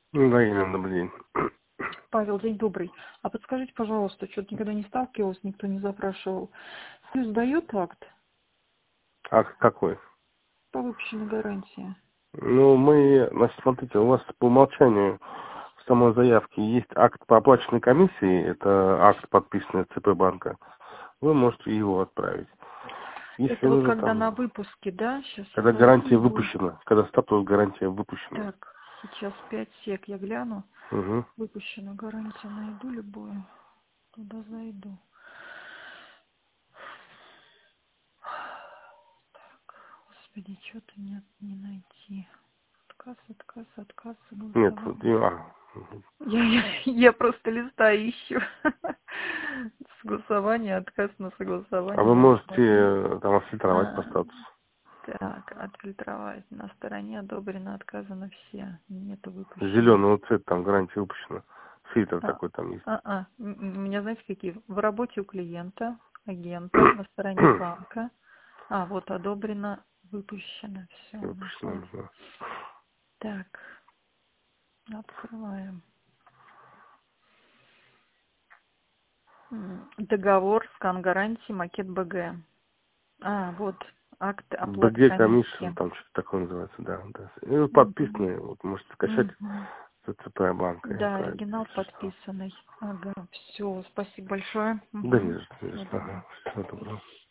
Да, Елена, добрый день. Павел, день добрый. А подскажите, пожалуйста, что-то никогда не сталкивалась, никто не запрашивал. Союз дает акт А какой? по выпущенной гарантии? Ну, значит, смотрите, у вас по умолчанию в самой заявке есть акт по оплаченной комиссии, это акт, подписанный ЦП банка. Вы можете его отправить. Если Это вот вы же когда там, на выпуске, да? Сейчас я когда зайду гарантия его. выпущена, когда статус гарантия выпущена. Так, сейчас 5 сек я гляну. Угу. Выпущена гарантия, найду любую. Туда зайду. Так, господи, что-то нет, не найти. Отказ, Нет, вот, согласование. мгм. Я просто листаю ищу. Согласование, отказ на А согласование вы на можете стороне. там отфильтровать по статусу. Так, отфильтровать. На стороне одобрено, отказано все. Нету выпущено. Зеленого цвета там гарантия выпущена. Фильтр А, такой там есть. у меня, знаете, какие? В работе у клиента, агента, на стороне банка. Вот одобрено, выпущено. Все, нашла. Выпущена, да. Так, открываем. Договор, скан гарантии, макет БГ. Вот, акт оплаты БГ комиссия, комиссии. там что-то такое называется, да, да. И вы Мгм. подписанные, вот можете скачать Мгм. с ЦП банка и Да, отправить, оригинал если что. подписанный. Ага, все, спасибо большое. Да не Угу. за что, не за Всего что. доброго. Ага. Всего доброго.